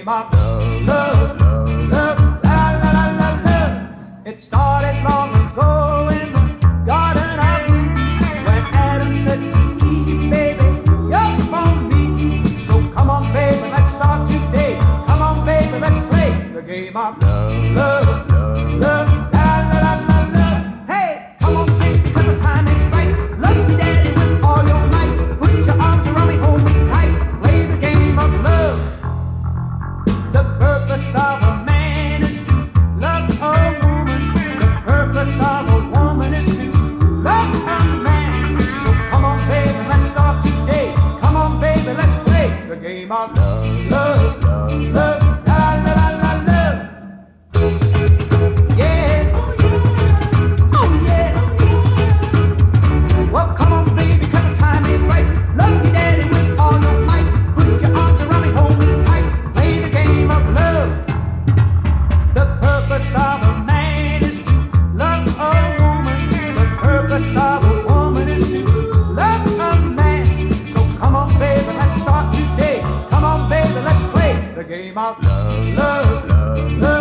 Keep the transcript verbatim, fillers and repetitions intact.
game of love, love, love, love, la la la la love. It started long ago in the Garden of Eden when Adam said to Eve, baby, you're for me. So come on, baby, let's start today. Come on, baby, let's play the game of love, love, love, love, la la la la love. Hey, come on, baby, because the time is right. Love me, daddy, with all your might. Put your arms around me, hold me tight. Play the game of love. The purpose of a man is to love a woman. The purpose of a woman is to love a man. So come on, baby, let's start today. Come on, baby, let's play the game of love, love, love, love, la la la la love. Yeah, oh yeah. Well, come on, baby, 'cause the time is right. Love me, daddy, with all your might. Put your arms around me, hold me tight. Play the game of love. The purpose of a man is to love a woman. The purpose of a woman is to love a man. So come on, baby, let's start today. Come on, baby, let's play the game of love, love, love, love.